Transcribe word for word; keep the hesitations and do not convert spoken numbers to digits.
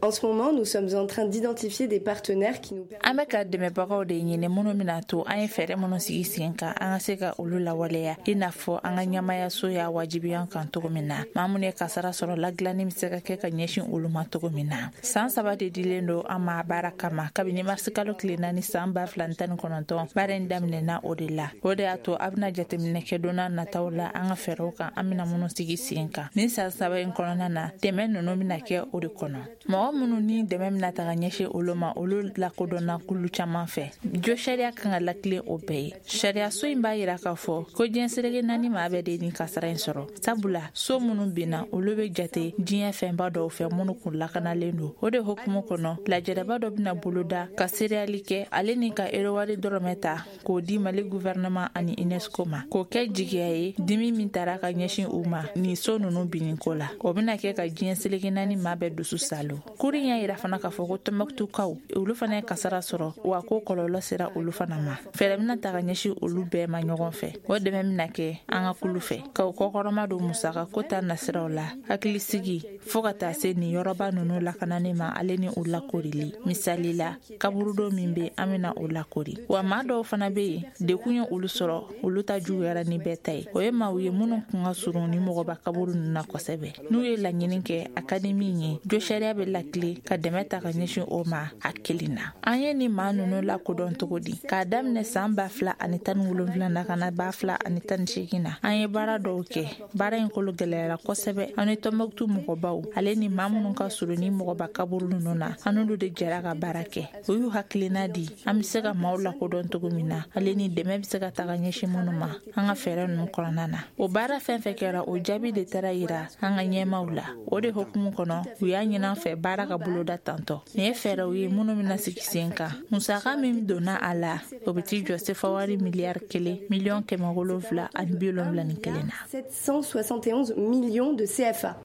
En ce moment, nous sommes en train d'identifier des partenaires qui nous permettent... Ameka de mebagaw de nyine mono minato an fere mono sigi senka an seka ulula waleya inafo an nyamaya so ya wajibiyan kan to mina mamune kasara soro laglani miseka ke ka nyeshin uluma to mina san sabade dilendo ama barakama kabini marsikalo klinani samba flantan kononto baren damne na odila ode ato abna jatemne ke dona na tawla an fere kan amina mono sigi senka ni sa sabai konona na temen no mina ke ode kono mo mono ni de memna ta nyeshe uluma ulul la kodona kulu chama fe jo sharia kan la clé obey sharia so imba ira ka fo ko jensere nani ma be de ni kasara insoro sabula so munu bina olobe jate jinya fe mba do fe munu kula kana lendo ode hokumo kono la jaraba do bina buluda ka serialike ale ni ka erowari dorometa ko di mali gouvernement ani UNESCO ma ko ke jigiyaye dimi mintara ka nyeshin uma ni so nunu binin kola o bina ke ka jinya seleke nani ma be dusu salo kuri ya ira fana ka fo ko tomaktu kaw ulu fana kasara soro wa ko kololo sera ulu fana ma felemna taga nyeshi ulu be ma nyogon fe o de memna ke anga kulu fe ka ko koroma do musaka kota nasira ola akili sigi fogata se ni yoroba nunu la kanane ma aleni ula korili misali la kaburu do mimbe amina ula kori wa ma do fana be de kunyo ulu soro ulu ta juwera ni betay o e ma wiye munu kunga suru ni mogo ba kaburu na kosebe nu ye la nyininke akademi ni jo sharia be la kli ka demeta ka nyeshi o ma akilina anye ni ma nunu la kodon togodi ka damne samba fla anitan wulumfla na kana ba fla anitan shikina anye bara doke bara en kolo gelera kosebe ani tomoktu mogo baw ale ni mamunun ka suru ni mogo ba kaburu nuna anulu de jara ka barake uyu hakilina di amisega maula kodon togumina ale ni deme bisega taga nyeshi monuma anga fere nun koronana o bara fenfe kera o jabi de tarayira anga nye maula o de hokumu kono uya nyina fe bara ka buloda tanto ne fere uye monumina sikisenka musaka mimi dona ala obiti Joseph Awari milliard kele million kemagolo vla an biolom la nikelena sept cent soixante et onze millions de C F A.